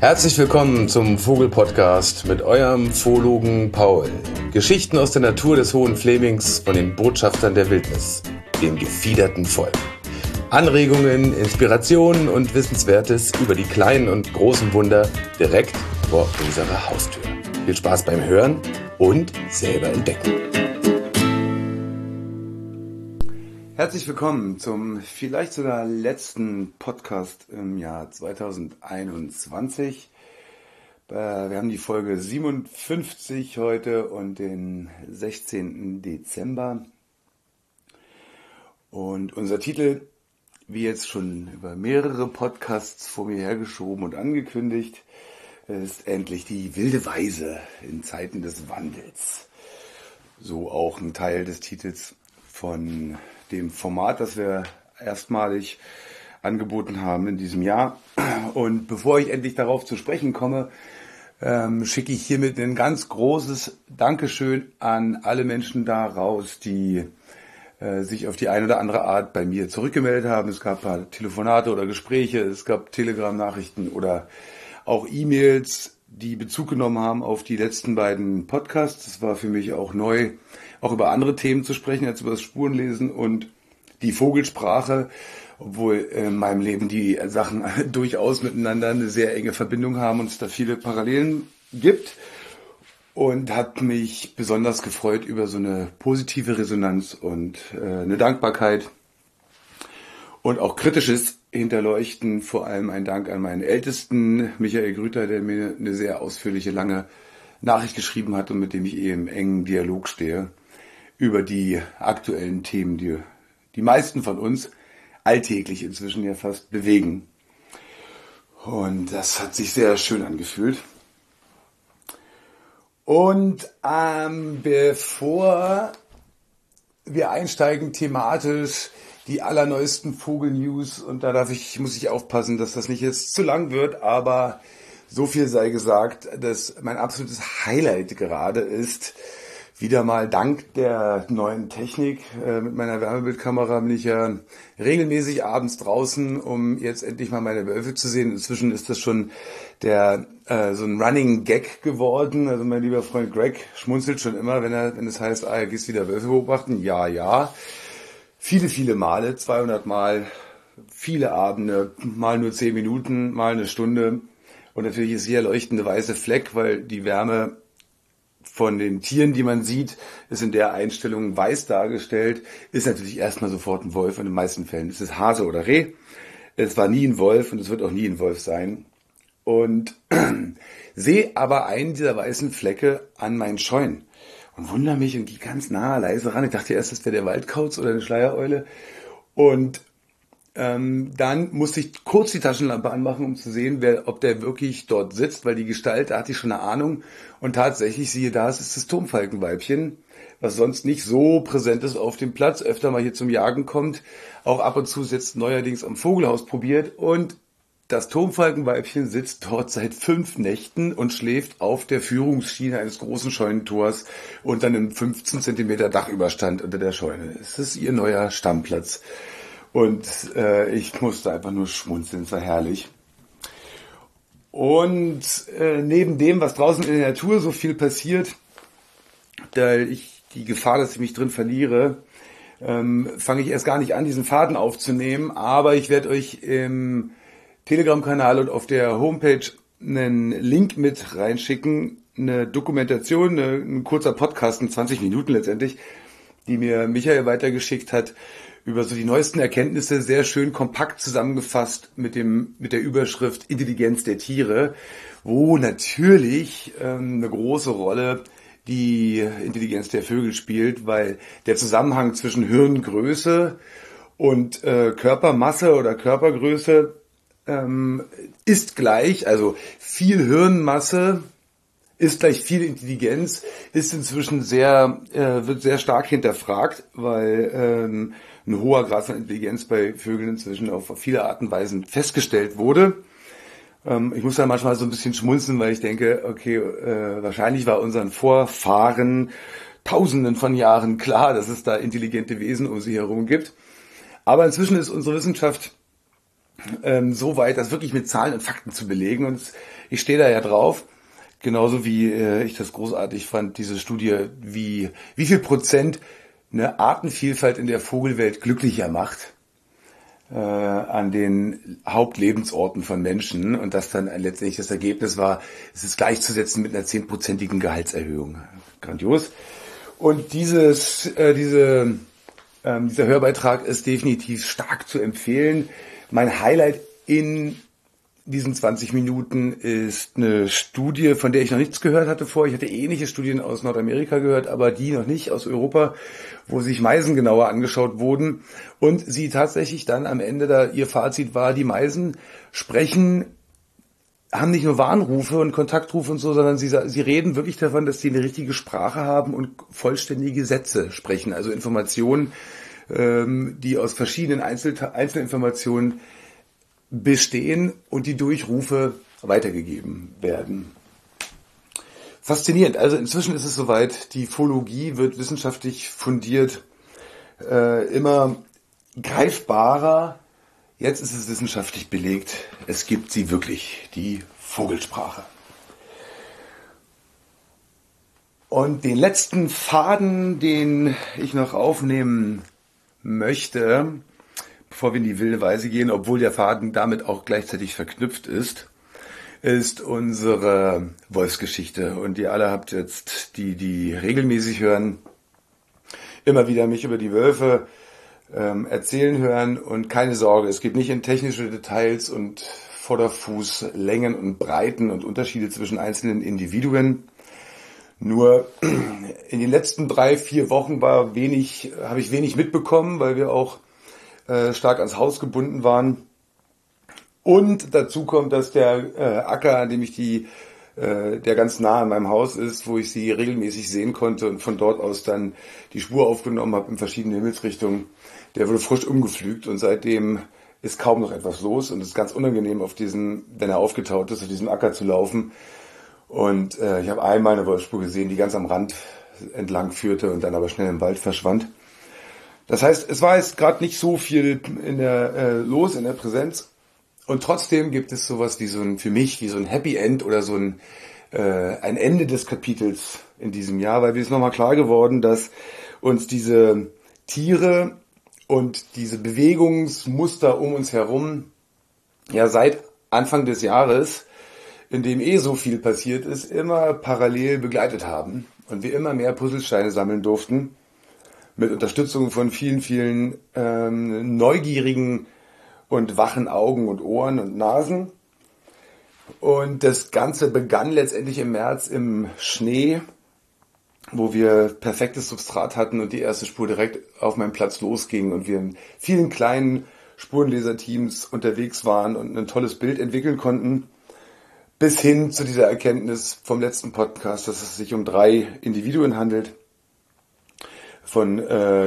Herzlich willkommen zum Vogel-Podcast mit eurem Zoologen Paul. Geschichten aus der Natur des Hohen Flemings von den Botschaftern der Wildnis, dem gefiederten Volk. Anregungen, Inspirationen und Wissenswertes über die kleinen und großen Wunder direkt vor unserer Haustür. Viel Spaß beim Hören und selber entdecken. Herzlich willkommen zum vielleicht sogar letzten Podcast im Jahr 2021. Wir haben die Folge 57 heute und den 16. Dezember. Und unser Titel, wie jetzt schon über mehrere Podcasts vor mir hergeschoben und angekündigt, ist endlich die wilde Weise in Zeiten des Wandels. So auch ein Teil des Titels von dem Format, das wir erstmalig angeboten haben in diesem Jahr. Und bevor ich endlich darauf zu sprechen komme, schicke ich hiermit ein ganz großes Dankeschön an alle Menschen da raus, die sich auf die eine oder andere Art bei mir zurückgemeldet haben. Es gab ein paar Telefonate oder Gespräche, es gab Telegram-Nachrichten oder auch E-Mails, die Bezug genommen haben auf die letzten beiden Podcasts. Das war für mich auch neu, auch über andere Themen zu sprechen, als über das Spurenlesen und die Vogelsprache, obwohl in meinem Leben die Sachen durchaus miteinander eine sehr enge Verbindung haben und es da viele Parallelen gibt. Und hat mich besonders gefreut über so eine positive Resonanz und eine Dankbarkeit und auch kritisches Hinterleuchten. Vor allem ein Dank an meinen Ältesten, Michael Grüter, der mir eine sehr ausführliche, lange Nachricht geschrieben hat und mit dem ich im engen Dialog stehe über die aktuellen Themen, die die meisten von uns alltäglich inzwischen ja fast bewegen. Und das hat sich sehr schön angefühlt. Und bevor wir einsteigen thematisch, die allerneuesten Vogelnews, und da muss ich aufpassen, dass das nicht jetzt zu lang wird, aber so viel sei gesagt, dass mein absolutes Highlight gerade ist, wieder mal dank der neuen Technik. Mit meiner Wärmebildkamera bin ich ja regelmäßig abends draußen, um jetzt endlich mal meine Wölfe zu sehen. Inzwischen ist das schon so ein Running Gag geworden. Also mein lieber Freund Greg schmunzelt schon immer, wenn es heißt, gehst wieder Wölfe beobachten. Ja. Viele, viele Male, 200 Mal, viele Abende, mal nur 10 Minuten, mal eine Stunde. Und natürlich ist hier leuchtende weiße Fleck, weil die Wärme von den Tieren, die man sieht, ist in der Einstellung weiß dargestellt, ist natürlich erstmal sofort ein Wolf und in den meisten Fällen ist es Hase oder Reh. Es war nie ein Wolf und es wird auch nie ein Wolf sein. Und sehe aber einen dieser weißen Flecke an meinen Scheunen und wundere mich und gehe ganz nah, leise ran. Ich dachte erst, das wäre der Waldkauz oder eine Schleiereule. Und dann musste ich kurz die Taschenlampe anmachen, um zu sehen, ob der wirklich dort sitzt, weil die Gestalt, da hatte ich schon eine Ahnung. Und tatsächlich, siehe da, es ist das Turmfalkenweibchen, was sonst nicht so präsent ist auf dem Platz, öfter mal hier zum Jagen kommt, auch ab und zu jetzt neuerdings am Vogelhaus probiert. Und das Turmfalkenweibchen sitzt dort seit 5 Nächten und schläft auf der Führungsschiene eines großen Scheunentors unter einem 15 Zentimeter Dachüberstand unter der Scheune. Es ist ihr neuer Stammplatz. Und ich musste einfach nur schmunzeln, es war herrlich. Und neben dem, was draußen in der Natur so viel passiert, die Gefahr, dass ich mich drin verliere, fange ich erst gar nicht an, diesen Faden aufzunehmen. Aber ich werde euch im Telegram-Kanal und auf der Homepage einen Link mit reinschicken, eine Dokumentation, ein kurzer Podcast, 20 Minuten letztendlich, die mir Michael weitergeschickt hat, über so die neuesten Erkenntnisse, sehr schön kompakt zusammengefasst mit der Überschrift Intelligenz der Tiere, wo natürlich eine große Rolle die Intelligenz der Vögel spielt, weil der Zusammenhang zwischen Hirngröße und Körpermasse oder Körpergröße ist gleich, also viel Hirnmasse ist gleich viel Intelligenz, ist inzwischen wird sehr stark hinterfragt, weil ein hoher Grad von Intelligenz bei Vögeln inzwischen auf viele Arten und Weisen festgestellt wurde. Ich muss da manchmal so ein bisschen schmunzeln, weil ich denke, okay, wahrscheinlich war unseren Vorfahren Tausenden von Jahren klar, dass es da intelligente Wesen um sie herum gibt. Aber inzwischen ist unsere Wissenschaft so weit, das wirklich mit Zahlen und Fakten zu belegen. Und ich stehe da ja drauf, genauso wie ich das großartig fand, diese Studie, wie viel Prozent eine Artenvielfalt in der Vogelwelt glücklicher macht an den Hauptlebensorten von Menschen, und das dann letztendlich das Ergebnis war, es ist gleichzusetzen mit einer 10-prozentigen Gehaltserhöhung. Grandios. Und dieser Hörbeitrag ist definitiv stark zu empfehlen. Mein Highlight in diesen 20 Minuten ist eine Studie, von der ich noch nichts gehört hatte vorher. Ich hatte ähnliche Studien aus Nordamerika gehört, aber die noch nicht aus Europa, wo sich Meisen genauer angeschaut wurden. Und sie tatsächlich dann am Ende ihr Fazit war, die Meisen haben nicht nur Warnrufe und Kontaktrufe und so, sondern sie reden wirklich davon, dass sie eine richtige Sprache haben und vollständige Sätze sprechen. Also Informationen, die aus verschiedenen Einzelinformationen bestehen und die durch Rufe weitergegeben werden. Faszinierend. Also inzwischen ist es soweit, die Phologie wird wissenschaftlich fundiert, immer greifbarer. Jetzt ist es wissenschaftlich belegt. Es gibt sie wirklich, die Vogelsprache. Und den letzten Faden, den ich noch aufnehmen möchte, bevor wir in die wilde Weise gehen, obwohl der Faden damit auch gleichzeitig verknüpft ist unsere Wolfsgeschichte. Und ihr alle habt jetzt, die regelmäßig hören, immer wieder mich über die Wölfe erzählen hören. Und keine Sorge, es geht nicht in technische Details und Vorderfußlängen und Breiten und Unterschiede zwischen einzelnen Individuen. Nur in den letzten 3-4 Wochen habe ich wenig mitbekommen, weil wir auch stark ans Haus gebunden waren. Und dazu kommt, dass der Acker, an dem der ganz nah an meinem Haus ist, wo ich sie regelmäßig sehen konnte und von dort aus dann die Spur aufgenommen habe in verschiedene Himmelsrichtungen, der wurde frisch umgepflügt und seitdem ist kaum noch etwas los und es ist ganz unangenehm, wenn er aufgetaut ist, auf diesem Acker zu laufen. Und ich habe einmal eine Wolfsspur gesehen, die ganz am Rand entlang führte und dann aber schnell im Wald verschwand. Das heißt, es war jetzt gerade nicht so viel los in der Präsenz. Und trotzdem gibt es sowas wie für mich wie so ein Happy End oder ein Ende des Kapitels in diesem Jahr, weil mir ist nochmal klar geworden, dass uns diese Tiere und diese Bewegungsmuster um uns herum ja seit Anfang des Jahres, in dem so viel passiert ist, immer parallel begleitet haben und wir immer mehr Puzzlesteine sammeln durften mit Unterstützung von vielen, vielen neugierigen und wachen Augen und Ohren und Nasen. Und das Ganze begann letztendlich im März im Schnee, wo wir perfektes Substrat hatten und die erste Spur direkt auf meinem Platz losging und wir in vielen kleinen Spurenleserteams unterwegs waren und ein tolles Bild entwickeln konnten, bis hin zu dieser Erkenntnis vom letzten Podcast, dass es sich um 3 Individuen handelt, von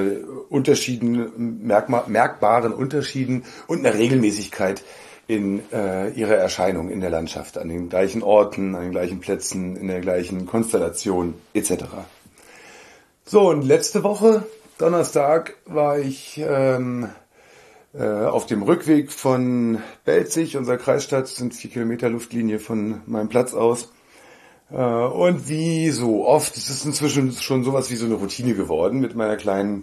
merkbaren Unterschieden und einer Regelmäßigkeit in ihrer Erscheinung in der Landschaft, an den gleichen Orten, an den gleichen Plätzen, in der gleichen Konstellation etc. So, und letzte Woche, Donnerstag, war ich auf dem Rückweg von Belzig, unserer Kreisstadt, sind 4 Kilometer Luftlinie von meinem Platz aus. Und wie so oft, es ist inzwischen schon sowas wie so eine Routine geworden mit meiner kleinen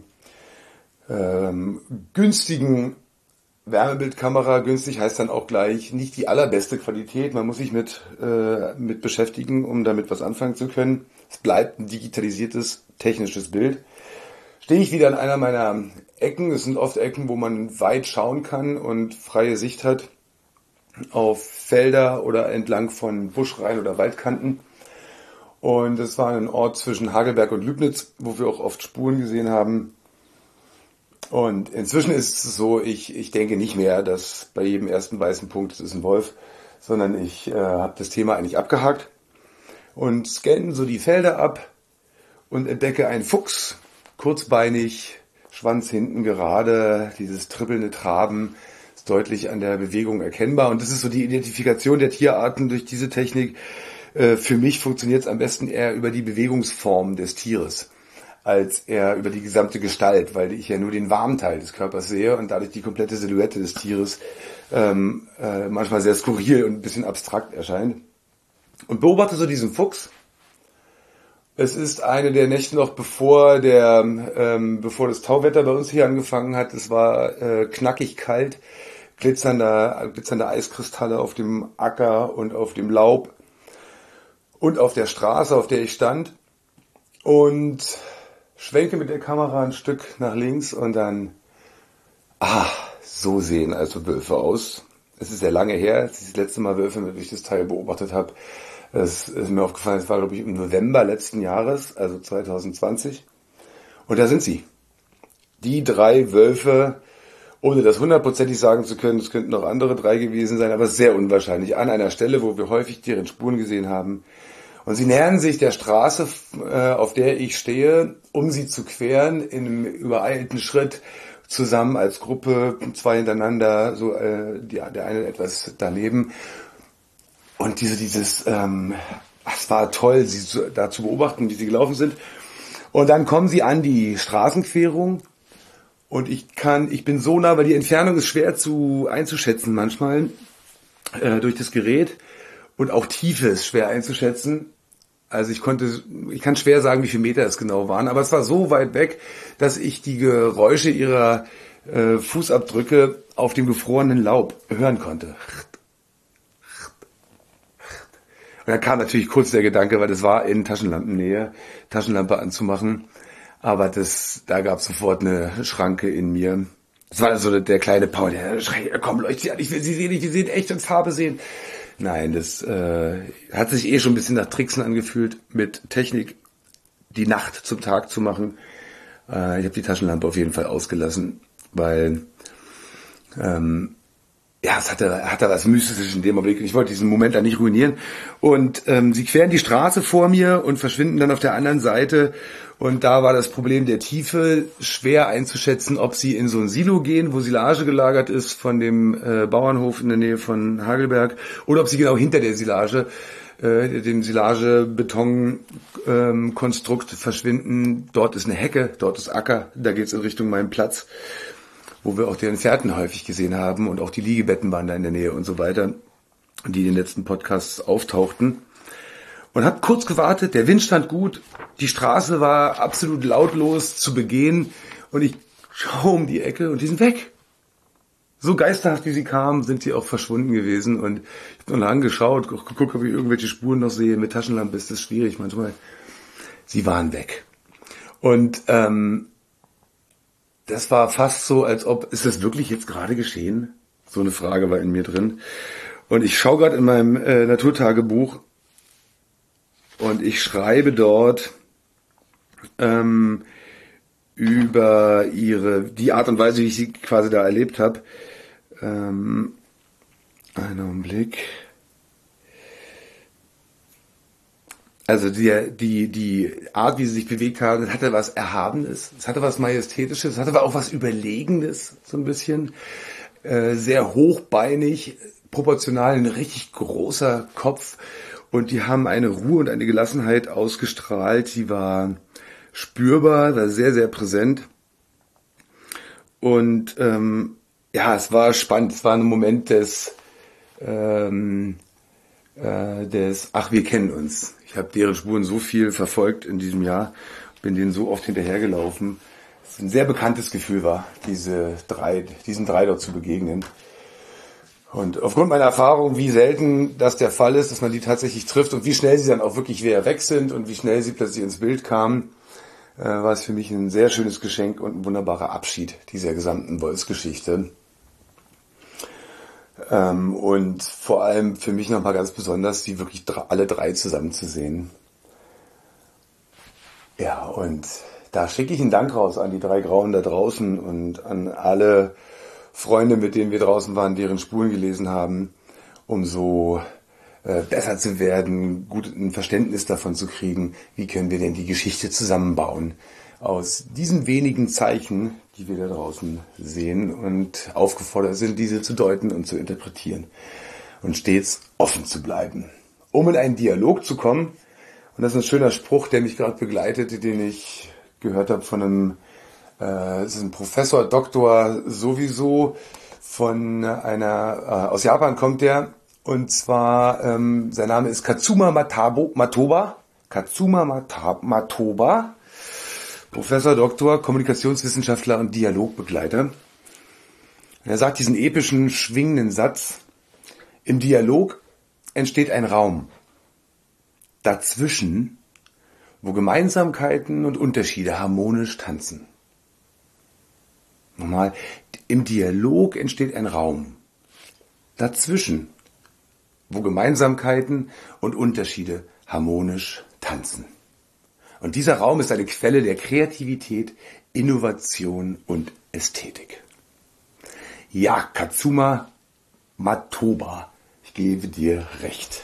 günstigen Wärmebildkamera. Günstig heißt dann auch gleich nicht die allerbeste Qualität. Man muss sich mit beschäftigen, um damit was anfangen zu können. Es bleibt ein digitalisiertes technisches Bild. Stehe ich wieder an einer meiner Ecken. Es sind oft Ecken, wo man weit schauen kann und freie Sicht hat auf Felder oder entlang von Buschreihen oder Waldkanten. Und es war ein Ort zwischen Hagelberg und Lübnitz, wo wir auch oft Spuren gesehen haben. Und inzwischen ist es so, ich denke nicht mehr, dass bei jedem ersten weißen Punkt es ist ein Wolf, sondern ich habe das Thema eigentlich abgehakt und scanne so die Felder ab und entdecke einen Fuchs, kurzbeinig, Schwanz hinten gerade, dieses trippelnde Traben ist deutlich an der Bewegung erkennbar. Und das ist so die Identifikation der Tierarten durch diese Technik. Für mich funktioniert es am besten eher über die Bewegungsform des Tieres. als eher über die gesamte Gestalt, weil ich ja nur den warmen Teil des Körpers sehe und dadurch die komplette Silhouette des Tieres manchmal sehr skurril und ein bisschen abstrakt erscheint. Und beobachte so diesen Fuchs. Es ist eine der Nächte noch bevor das Tauwetter bei uns hier angefangen hat. Es war knackig kalt, glitzernde Eiskristalle auf dem Acker und auf dem Laub und auf der Straße, auf der ich stand. Und schwenke mit der Kamera ein Stück nach links und dann, so sehen also Wölfe aus. Es ist sehr lange her, als ich das letzte Mal Wölfe mit durch das Teil beobachtet habe. Es ist mir aufgefallen, es war, glaube ich, im November letzten Jahres, also 2020. Und da sind sie. Die 3 Wölfe, ohne das hundertprozentig sagen zu können, es könnten noch andere 3 gewesen sein, aber sehr unwahrscheinlich, an einer Stelle, wo wir häufig deren Spuren gesehen haben. Und sie nähern sich der Straße, auf der ich stehe, um sie zu queren, in einem übereilten Schritt, zusammen als Gruppe, 2 hintereinander, so der eine etwas daneben. Und es war toll, sie da zu beobachten, wie sie gelaufen sind. Und dann kommen sie an die Straßenquerung und ich bin so nah, weil die Entfernung ist schwer einzuschätzen manchmal durch das Gerät und auch Tiefe ist schwer einzuschätzen. Also ich kann schwer sagen, wie viele Meter es genau waren, aber es war so weit weg, dass ich die Geräusche ihrer Fußabdrücke auf dem gefrorenen Laub hören konnte. Und dann kam natürlich kurz der Gedanke, weil das war in Taschenlampennähe, Taschenlampe anzumachen. Aber da gab es sofort eine Schranke in mir. Das war so der kleine Paul, der schreit, komm, leucht sie an, ich will sie sehen, ich will sie echt in Farbe sehen. Nein, das hat sich schon ein bisschen nach Tricksen angefühlt, mit Technik die Nacht zum Tag zu machen. Ich habe die Taschenlampe auf jeden Fall ausgelassen, weil es hatte was Mystisches in dem Augenblick. Ich wollte diesen Moment da nicht ruinieren. Und sie queren die Straße vor mir und verschwinden dann auf der anderen Seite. Und da war das Problem der Tiefe schwer einzuschätzen, ob sie in so ein Silo gehen, wo Silage gelagert ist von dem Bauernhof in der Nähe von Hagelberg, oder ob sie genau hinter der Silage, dem Silage-Beton-Konstrukt verschwinden. Dort ist eine Hecke, dort ist Acker, da geht's in Richtung meinen Platz, wo wir auch den Pferden häufig gesehen haben und auch die Liegebetten waren da in der Nähe und so weiter, die in den letzten Podcasts auftauchten. Und habe kurz gewartet, der Wind stand gut, die Straße war absolut lautlos zu begehen und ich schaue um die Ecke und die sind weg. So geisterhaft wie sie kamen, sind sie auch verschwunden gewesen und ich habe noch lange geschaut, geguckt, ob ich irgendwelche Spuren noch sehe. Mit Taschenlampe ist das schwierig manchmal. Sie waren weg. Und das war fast so, als ob, ist das wirklich jetzt gerade geschehen? So eine Frage war in mir drin. Und ich schaue gerade in meinem Naturtagebuch und ich schreibe dort über die Art und Weise, wie ich sie quasi da erlebt habe. Einen Augenblick. Also die Art, wie sie sich bewegt haben, das hatte was Erhabenes, es hatte was Majestätisches, es hatte aber auch was Überlegenes, so ein bisschen. Sehr hochbeinig, proportional ein richtig großer Kopf. Und die haben eine Ruhe und eine Gelassenheit ausgestrahlt, die war spürbar, war sehr, sehr präsent. Und es war spannend, es war ein Moment des wir kennen uns. Ich habe deren Spuren so viel verfolgt in diesem Jahr, bin denen so oft hinterhergelaufen. Es ein sehr bekanntes Gefühl war, diesen 3 dort zu begegnen. Und aufgrund meiner Erfahrung, wie selten das der Fall ist, dass man die tatsächlich trifft und wie schnell sie dann auch wirklich wieder weg sind und wie schnell sie plötzlich ins Bild kamen, war es für mich ein sehr schönes Geschenk und ein wunderbarer Abschied dieser gesamten Wolfsgeschichte. Und vor allem für mich nochmal ganz besonders, die wirklich alle 3 zusammen zu sehen. Ja, und da schicke ich einen Dank raus an die 3 Grauen da draußen und an alle Freunde, mit denen wir draußen waren, deren Spuren gelesen haben, um so besser zu werden, gut ein Verständnis davon zu kriegen, wie können wir denn die Geschichte zusammenbauen aus diesen wenigen Zeichen, die wir da draußen sehen und aufgefordert sind, diese zu deuten und zu interpretieren und stets offen zu bleiben. Um in einen Dialog zu kommen, und das ist ein schöner Spruch, der mich gerade begleitet, den ich gehört habe von einem, es ist ein Professor, Doktor sowieso, von einer, aus Japan kommt der, und zwar, sein Name ist Katsuma Matoba. Katsuma Matoba, Professor, Doktor, Kommunikationswissenschaftler und Dialogbegleiter. Er sagt diesen epischen, schwingenden Satz: Im Dialog entsteht ein Raum. Dazwischen, wo Gemeinsamkeiten und Unterschiede harmonisch tanzen. Nochmal, im Dialog entsteht ein Raum. Dazwischen, wo Gemeinsamkeiten und Unterschiede harmonisch tanzen. Und dieser Raum ist eine Quelle der Kreativität, Innovation und Ästhetik. Ja, Katsuma Matoba, ich gebe dir recht.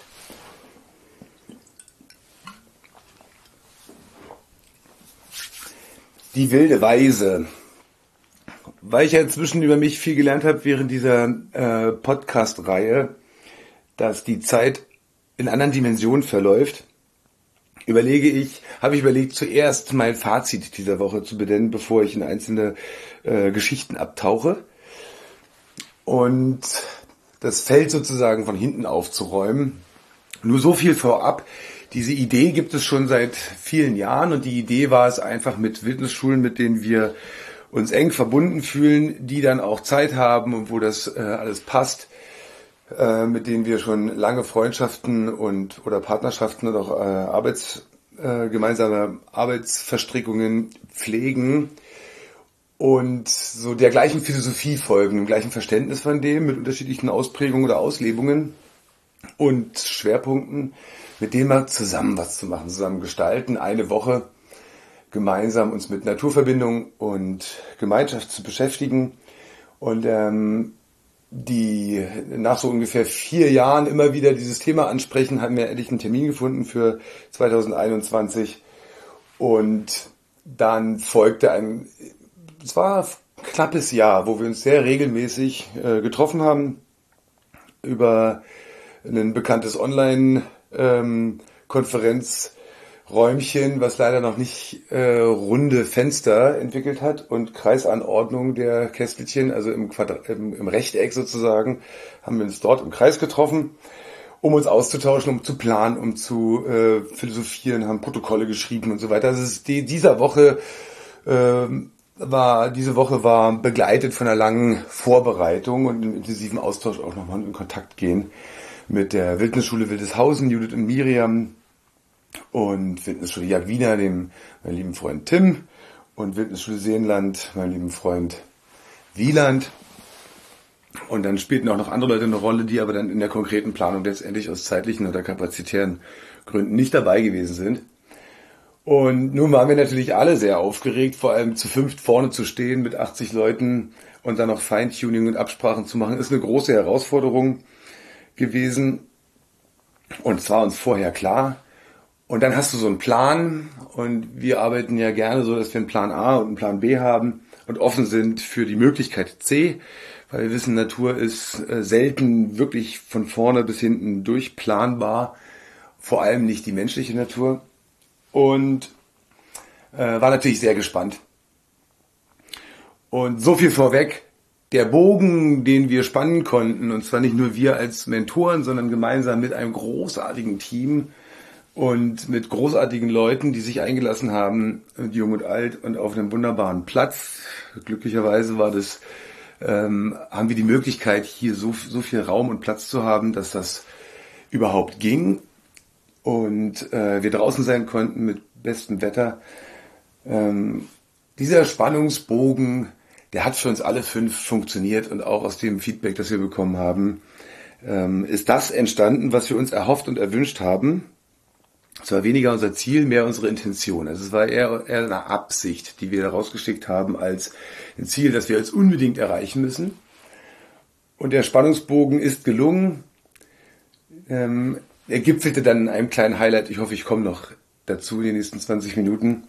Die wilde Weise. Weil ich ja inzwischen über mich viel gelernt habe während dieser Podcast-Reihe, dass die Zeit in anderen Dimensionen verläuft, habe ich überlegt, zuerst mein Fazit dieser Woche zu benennen, bevor ich in einzelne Geschichten abtauche. Und das Feld sozusagen von hinten aufzuräumen. Nur so viel vorab. Diese Idee gibt es schon seit vielen Jahren, und die Idee war es einfach, mit Wildnisschulen, mit denen wir uns eng verbunden fühlen, die dann auch Zeit haben und wo das alles passt, mit denen wir schon lange Freundschaften oder Partnerschaften oder auch gemeinsame Arbeitsverstrickungen pflegen und so der gleichen Philosophie folgen, dem gleichen Verständnis von dem, mit unterschiedlichen Ausprägungen oder Auslebungen und Schwerpunkten, mit denen mal zusammen was zu machen, zusammen gestalten, eine Woche gemeinsam uns mit Naturverbindung und Gemeinschaft zu beschäftigen. Und die nach so ungefähr 4 Jahren immer wieder dieses Thema ansprechen, haben wir endlich einen Termin gefunden für 2021. Und dann folgte es war ein knappes Jahr, wo wir uns sehr regelmäßig getroffen haben über ein bekanntes Online-Konferenzräumchen, was leider noch nicht runde Fenster entwickelt hat, und Kreisanordnung der Kästelchen, also im Rechteck sozusagen, haben wir uns dort im Kreis getroffen, um uns auszutauschen, um zu planen, um zu philosophieren, haben Protokolle geschrieben und so weiter. Also diese Woche war begleitet von einer langen Vorbereitung und einem intensiven Austausch, auch nochmal in Kontakt gehen mit der Wildnisschule Wildeshausen, Judith und Miriam, und Wildnisschule Jagdwiener, meinem lieben Freund Tim, und Wildnisschule Seenland, meinem lieben Freund Wieland. Und dann spielten auch noch andere Leute eine Rolle, die aber dann in der konkreten Planung letztendlich aus zeitlichen oder kapazitären Gründen nicht dabei gewesen sind. Und nun waren wir natürlich alle sehr aufgeregt, vor allem zu 5 vorne zu stehen mit 80 Leuten und dann noch Feintuning und Absprachen zu machen, ist eine große Herausforderung gewesen. Und es war uns vorher klar. Und dann hast du so einen Plan, und wir arbeiten ja gerne so, dass wir einen Plan A und einen Plan B haben und offen sind für die Möglichkeit C, weil wir wissen, Natur ist selten wirklich von vorne bis hinten durchplanbar, vor allem nicht die menschliche Natur. Und war natürlich sehr gespannt. Und so viel vorweg: Der Bogen, den wir spannen konnten, und zwar nicht nur wir als Mentoren, sondern gemeinsam mit einem großartigen Team und mit großartigen Leuten, die sich eingelassen haben, jung und alt, und auf einem wunderbaren Platz. Glücklicherweise haben wir die Möglichkeit, hier so viel Raum und Platz zu haben, dass das überhaupt ging. Und wir draußen sein konnten mit bestem Wetter. Dieser Spannungsbogen, der hat für uns alle 5 funktioniert, und auch aus dem Feedback, das wir bekommen haben, ist das entstanden, was wir uns erhofft und erwünscht haben. Es war weniger unser Ziel, mehr unsere Intention. Also es war eher eine Absicht, die wir rausgeschickt haben, als ein Ziel, das wir als unbedingt erreichen müssen. Und der Spannungsbogen ist gelungen. Er gipfelte dann in einem kleinen Highlight. Ich hoffe, ich komme noch dazu in den nächsten 20 Minuten.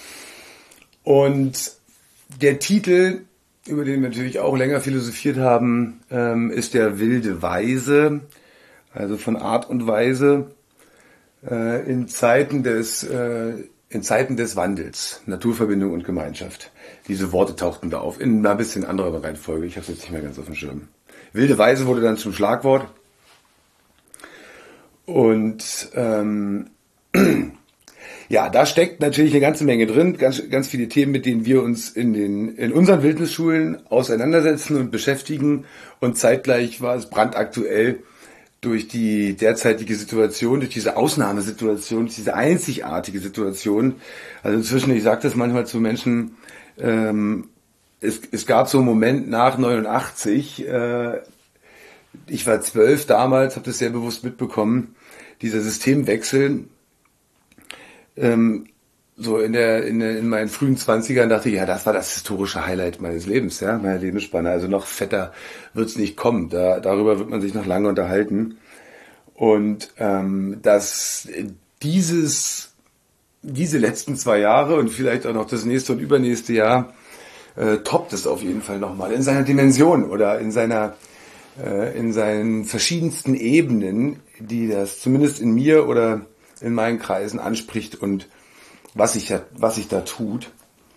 Und der Titel, über den wir natürlich auch länger philosophiert haben, ist der wilde Weise, also von Art und Weise. In Zeiten des in Zeiten des Wandels, Naturverbindung und Gemeinschaft. Diese Worte tauchten da auf, in einer bisschen anderer Reihenfolge. Ich habe es jetzt nicht mehr ganz auf dem Schirm. Wilde Weise wurde dann zum Schlagwort. Und ja, da steckt natürlich eine ganze Menge drin, ganz viele Themen, mit denen wir uns in unseren Wildnisschulen auseinandersetzen und beschäftigen. Und zeitgleich war es brandaktuell durch die derzeitige Situation, durch diese Ausnahmesituation, durch diese einzigartige Situation. Also inzwischen, ich sage das manchmal zu Menschen, es gab so einen Moment nach 89, ich war 12 damals, habe das sehr bewusst mitbekommen, dieser Systemwechsel, so in meinen frühen 20ern dachte ich, ja, das war das historische Highlight meines Lebens, ja, meiner Lebensspanne. Also noch fetter wird's nicht kommen. Darüber wird man sich noch lange unterhalten. Und dass diese letzten 2 Jahre und vielleicht auch noch das nächste und übernächste Jahr toppt es auf jeden Fall nochmal in seiner Dimension oder in seinen verschiedensten Ebenen, die das zumindest in mir oder in meinen Kreisen anspricht und was sich da tut.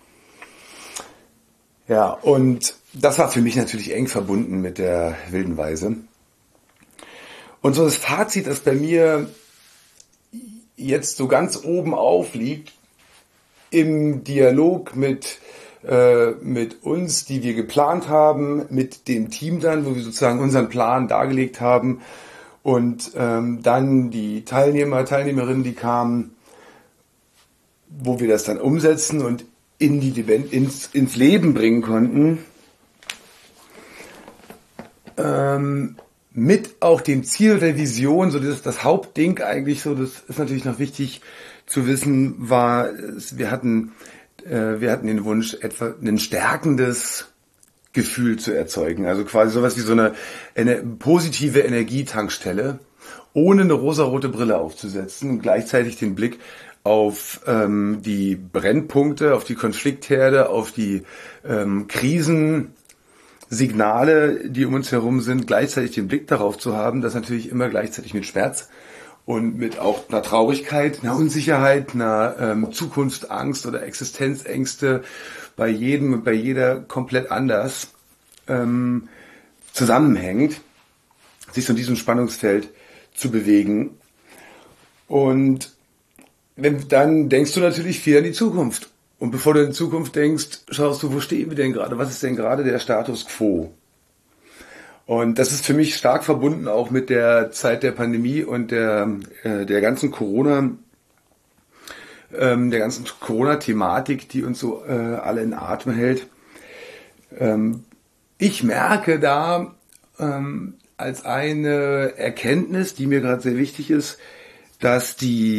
Ja, und das war für mich natürlich eng verbunden mit der wilden Weise. Und so das Fazit, das bei mir jetzt so ganz oben aufliegt, im Dialog mit uns, die wir geplant haben, mit dem Team dann, wo wir sozusagen unseren Plan dargelegt haben, und dann die Teilnehmerinnen, die kamen, wo wir das dann umsetzen und ins Leben bringen konnten, mit auch dem Ziel der Vision, so das Hauptding eigentlich, so das ist natürlich noch wichtig zu wissen, war, wir hatten den Wunsch, etwa ein stärkendes Gefühl zu erzeugen. Also quasi sowas wie so eine positive Energietankstelle, ohne eine rosarote Brille aufzusetzen und gleichzeitig den Blick auf die Brennpunkte, auf die Konfliktherde, auf die Krisensignale, die um uns herum sind, gleichzeitig den Blick darauf zu haben, das natürlich immer gleichzeitig mit Schmerz und mit auch einer Traurigkeit, einer Unsicherheit, einer Zukunftsangst oder Existenzängste bei jedem und bei jeder komplett anders zusammenhängt, sich so in diesem Spannungsfeld zu bewegen. Und dann denkst du natürlich viel an die Zukunft. Und bevor du in die Zukunft denkst, schaust du, wo stehen wir denn gerade? Was ist denn gerade der Status quo? Und das ist für mich stark verbunden auch mit der Zeit der Pandemie und der ganzen Corona-Thematik, die uns so alle in Atem hält. Ich merke da als eine Erkenntnis, die mir gerade sehr wichtig ist, dass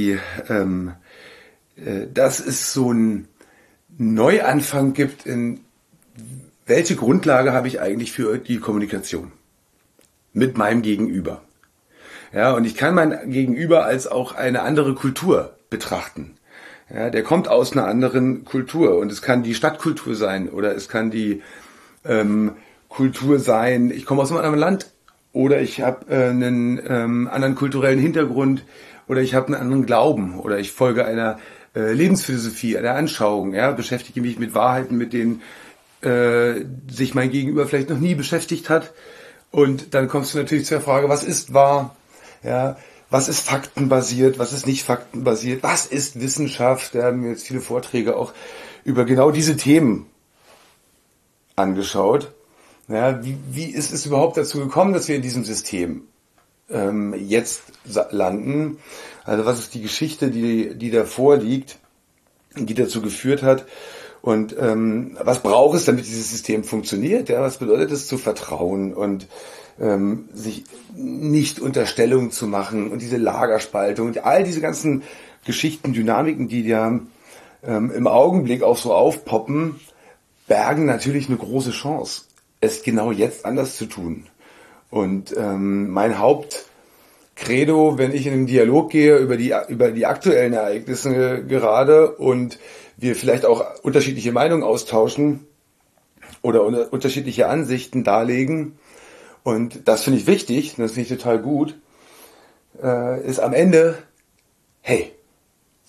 es so einen Neuanfang gibt in welche Grundlage habe ich eigentlich für die Kommunikation mit meinem Gegenüber. Ja, und ich kann mein Gegenüber als auch eine andere Kultur betrachten. Ja, der kommt aus einer anderen Kultur und es kann die Stadtkultur sein oder es kann die Kultur sein, ich komme aus einem anderen Land oder ich habe einen anderen kulturellen Hintergrund oder ich habe einen anderen Glauben oder ich folge einer Lebensphilosophie, einer Anschauung, ja, beschäftige mich mit Wahrheiten, mit denen sich mein Gegenüber vielleicht noch nie beschäftigt hat. Und dann kommst du natürlich zur Frage, was ist wahr? Ja, was ist faktenbasiert? Was ist nicht faktenbasiert? Was ist Wissenschaft? Da haben wir jetzt viele Vorträge auch über genau diese Themen angeschaut. Ja, wie ist es überhaupt dazu gekommen, dass wir in diesem System jetzt landen? Also was ist die Geschichte, die davor liegt, die dazu geführt hat? Und was braucht es, damit dieses System funktioniert? Ja, was bedeutet es zu vertrauen und sich nicht Unterstellungen zu machen und diese Lagerspaltung und all diese ganzen Geschichten, Dynamiken, die ja im Augenblick auch so aufpoppen, bergen natürlich eine große Chance, es genau jetzt anders zu tun. Und mein Hauptcredo, wenn ich in einen Dialog gehe über die aktuellen Ereignisse gerade und wir vielleicht auch unterschiedliche Meinungen austauschen oder unterschiedliche Ansichten darlegen, und das finde ich wichtig, das finde ich total gut, ist am Ende, hey,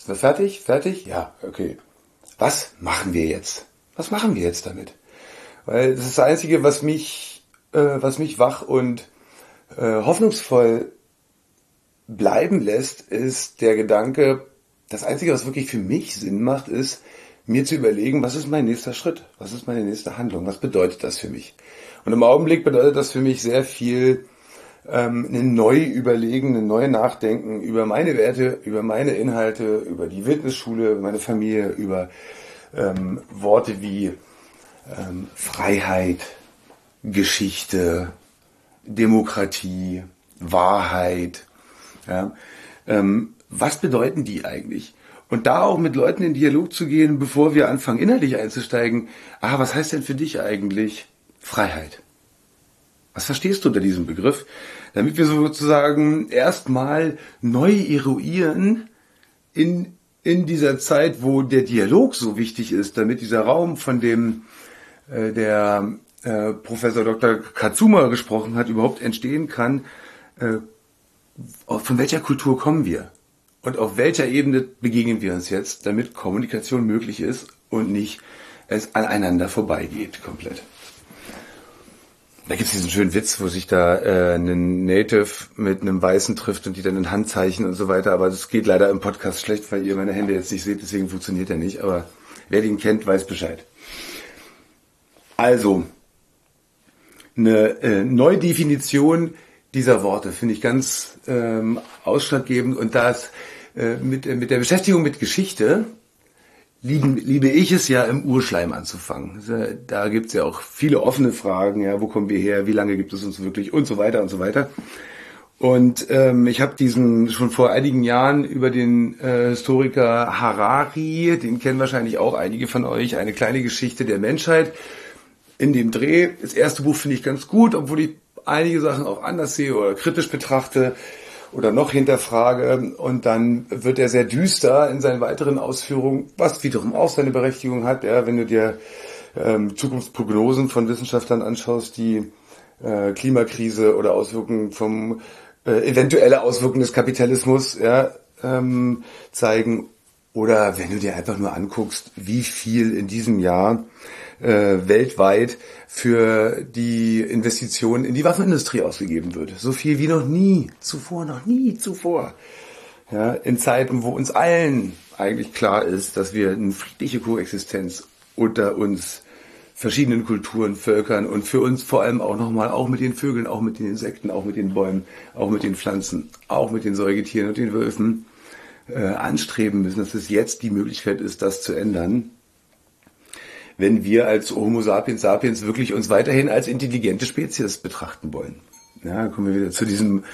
Sind wir fertig? Fertig? Ja, okay. Was machen wir jetzt? Was machen wir jetzt damit? Weil das ist das Einzige, was mich wach und hoffnungsvoll bleiben lässt, ist der Gedanke, das Einzige, was wirklich für mich Sinn macht, ist, mir zu überlegen, was ist mein nächster Schritt? Was ist meine nächste Handlung? Was bedeutet das für mich? Und im Augenblick bedeutet das für mich sehr viel ein neu überlegen, ein neu nachdenken über meine Werte, über meine Inhalte, über die Wildnisschule, über meine Familie, über Worte wie Freiheit, Geschichte, Demokratie, Wahrheit. Ja, was bedeuten die eigentlich? Und da auch mit Leuten in Dialog zu gehen, bevor wir anfangen, inhaltlich einzusteigen. Was heißt denn für dich eigentlich Freiheit? Was verstehst du unter diesem Begriff? Damit wir sozusagen erstmal neu eruieren in dieser Zeit, wo der Dialog so wichtig ist, damit dieser Raum, von dem der Professor Dr. Katsuma gesprochen hat, überhaupt entstehen kann. Von welcher Kultur kommen wir? Und auf welcher Ebene begegnen wir uns jetzt, damit Kommunikation möglich ist und nicht es aneinander vorbeigeht komplett. Da gibt es diesen schönen Witz, wo sich da ein Native mit einem Weißen trifft und die dann in Handzeichen und so weiter. Aber das geht leider im Podcast schlecht, weil ihr meine Hände jetzt nicht seht, deswegen funktioniert er nicht. Aber wer den kennt, weiß Bescheid. Also, eine Neudefinition dieser Worte finde ich ganz ausschlaggebend. Und das mit der Beschäftigung mit Geschichte liebe ich es ja, im Urschleim anzufangen. Da gibt es ja auch viele offene Fragen, ja, wo kommen wir her, wie lange gibt es uns wirklich und so weiter und so weiter. Und ich habe diesen schon vor einigen Jahren über den Historiker Harari, den kennen wahrscheinlich auch einige von euch, eine kleine Geschichte der Menschheit, in dem Dreh. Das erste Buch finde ich ganz gut, obwohl ich einige Sachen auch anders sehe oder kritisch betrachte oder noch hinterfrage, und dann wird er sehr düster in seinen weiteren Ausführungen, was wiederum auch seine Berechtigung hat, ja, wenn du dir Zukunftsprognosen von Wissenschaftlern anschaust, die Klimakrise oder Auswirkungen eventuelle Auswirkungen des Kapitalismus zeigen, oder wenn du dir einfach nur anguckst, wie viel in diesem Jahr weltweit für die Investitionen in die Waffenindustrie ausgegeben wird. So viel wie noch nie zuvor. Ja, in Zeiten, wo uns allen eigentlich klar ist, dass wir eine friedliche Koexistenz unter uns verschiedenen Kulturen, Völkern und für uns vor allem auch nochmal, auch mit den Vögeln, auch mit den Insekten, auch mit den Bäumen, auch mit den Pflanzen, auch mit den Säugetieren und den Wölfen anstreben müssen, dass es jetzt die Möglichkeit ist, das zu ändern, wenn wir als Homo sapiens sapiens wirklich uns weiterhin als intelligente Spezies betrachten wollen. Ja, dann kommen wir wieder zu diesem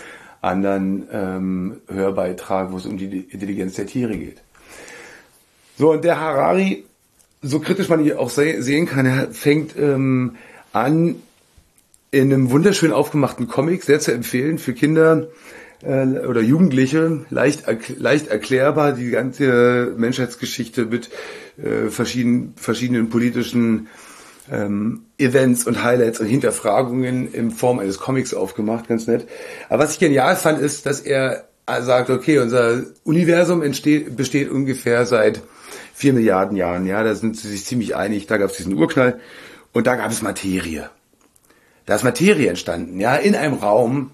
anderen Hörbeitrag, wo es um die Intelligenz der Tiere geht. So, und der Harari, so kritisch man ihn auch sehen kann, er fängt an, in einem wunderschön aufgemachten Comic, sehr zu empfehlen für Kinder oder Jugendliche, leicht erklärbar, die ganze Menschheitsgeschichte mit verschiedenen politischen Events und Highlights und Hinterfragungen in Form eines Comics aufgemacht, ganz nett. Aber was ich genial fand, ist, dass er sagt, okay, unser Universum besteht ungefähr seit 4 Milliarden Jahren, ja, da sind sie sich ziemlich einig, da gab es diesen Urknall und da gab es Materie. Da ist Materie entstanden, ja, in einem Raum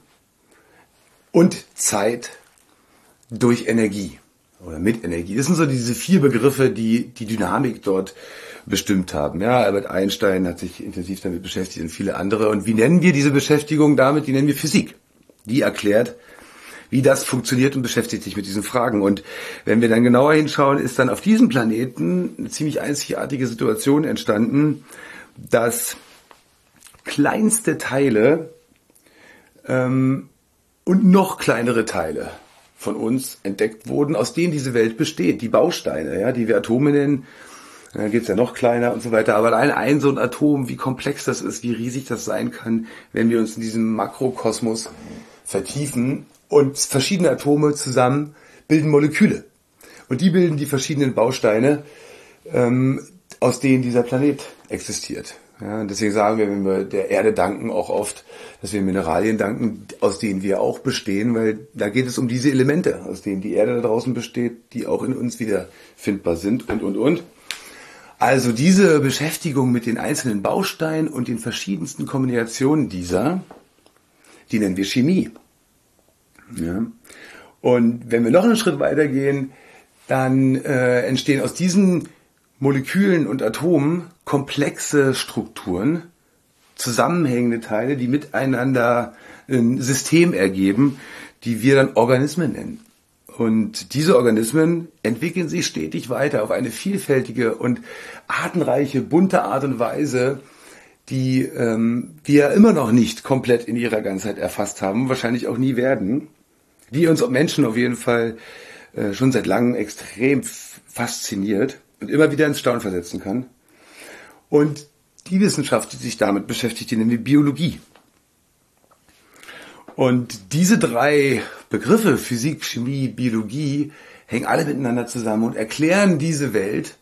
und Zeit durch Energie oder mit Energie. Das sind so diese 4 Begriffe, die die Dynamik dort bestimmt haben. Ja, Albert Einstein hat sich intensiv damit beschäftigt und viele andere. Und wie nennen wir diese Beschäftigung damit? Die nennen wir Physik. Die erklärt, wie das funktioniert und beschäftigt sich mit diesen Fragen. Und wenn wir dann genauer hinschauen, ist dann auf diesem Planeten eine ziemlich einzigartige Situation entstanden, dass kleinste Teile und noch kleinere Teile von uns entdeckt wurden, aus denen diese Welt besteht. Die Bausteine, ja, die wir Atome nennen, dann geht's ja noch kleiner und so weiter. Aber allein ein so ein Atom, wie komplex das ist, wie riesig das sein kann, wenn wir uns in diesem Makrokosmos vertiefen. Und verschiedene Atome zusammen bilden Moleküle. Und die bilden die verschiedenen Bausteine, aus denen dieser Planet existiert. Ja, und deswegen sagen wir, wenn wir der Erde danken, auch oft, dass wir Mineralien danken, aus denen wir auch bestehen, weil da geht es um diese Elemente, aus denen die Erde da draußen besteht, die auch in uns wieder findbar sind und. Also diese Beschäftigung mit den einzelnen Bausteinen und den verschiedensten Kombinationen dieser, die nennen wir Chemie. Ja. Und wenn wir noch einen Schritt weitergehen, dann entstehen aus diesen Molekülen und Atomen komplexe Strukturen, zusammenhängende Teile, die miteinander ein System ergeben, die wir dann Organismen nennen. Und diese Organismen entwickeln sich stetig weiter auf eine vielfältige und artenreiche, bunte Art und Weise, die wir immer noch nicht komplett in ihrer Ganzheit erfasst haben, wahrscheinlich auch nie werden, die uns Menschen auf jeden Fall schon seit langem extrem fasziniert und immer wieder ins Staunen versetzen kann. Und die Wissenschaft, die sich damit beschäftigt, die nennen wir Biologie. Und diese drei Begriffe, Physik, Chemie, Biologie, hängen alle miteinander zusammen und erklären diese Welt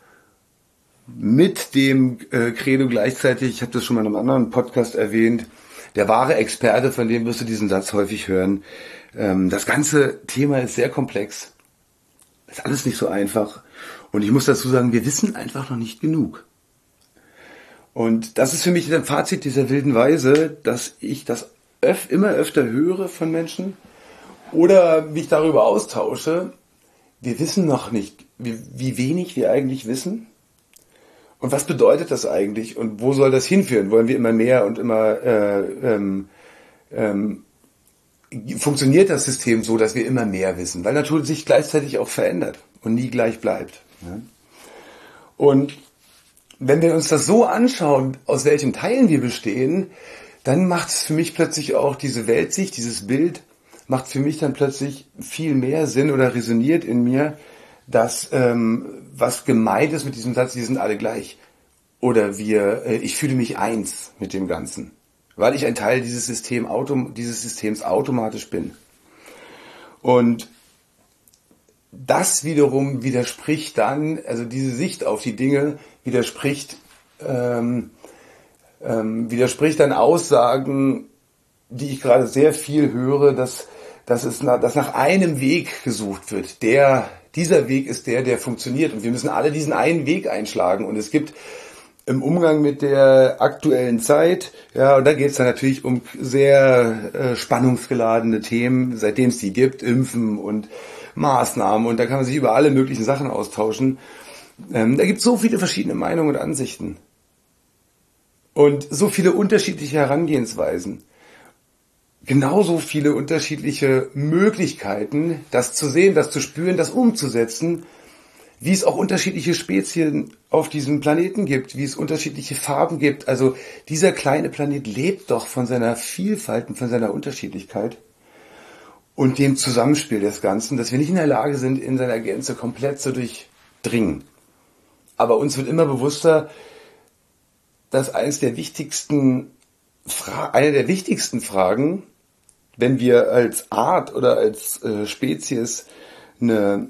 mit dem Credo gleichzeitig, ich habe das schon mal in einem anderen Podcast erwähnt, der wahre Experte, von dem wirst du diesen Satz häufig hören. Das ganze Thema ist sehr komplex, ist alles nicht so einfach. Und ich muss dazu sagen, wir wissen einfach noch nicht genug. Und das ist für mich ein Fazit dieser wilden Weise, dass ich das immer öfter höre von Menschen oder mich darüber austausche. Wir wissen noch nicht, wie wenig wir eigentlich wissen. Und was bedeutet das eigentlich? Und wo soll das hinführen? Wollen wir immer mehr und immer funktioniert das System so, dass wir immer mehr wissen? Weil Natur sich gleichzeitig auch verändert und nie gleich bleibt. Ja? Und wenn wir uns das so anschauen, aus welchen Teilen wir bestehen, dann macht es für mich plötzlich auch diese Weltsicht, dieses Bild, macht für mich dann plötzlich viel mehr Sinn oder resoniert in mir, dass was gemeint ist mit diesem Satz, die sind alle gleich. Oder ich fühle mich eins mit dem Ganzen, weil ich ein Teil dieses Systems automatisch bin. Und das wiederum widerspricht dann, also diese Sicht auf die Dinge widerspricht dann Aussagen, die ich gerade sehr viel höre, dass nach einem Weg gesucht wird. Dieser Weg ist der funktioniert und wir müssen alle diesen einen Weg einschlagen. Und es gibt im Umgang mit der aktuellen Zeit, ja, und da geht es dann natürlich um sehr spannungsgeladene Themen, seitdem es die gibt, Impfen und Maßnahmen, und da kann man sich über alle möglichen Sachen austauschen. Da gibt es so viele verschiedene Meinungen und Ansichten. Und so viele unterschiedliche Herangehensweisen. Genauso viele unterschiedliche Möglichkeiten, das zu sehen, das zu spüren, das umzusetzen, wie es auch unterschiedliche Spezien auf diesem Planeten gibt, wie es unterschiedliche Farben gibt. Also dieser kleine Planet lebt doch von seiner Vielfalt und von seiner Unterschiedlichkeit und dem Zusammenspiel des Ganzen, dass wir nicht in der Lage sind, in seiner Gänze komplett zu durchdringen. Aber uns wird immer bewusster, dass eine der wichtigsten Fragen, wenn wir als Art oder als Spezies eine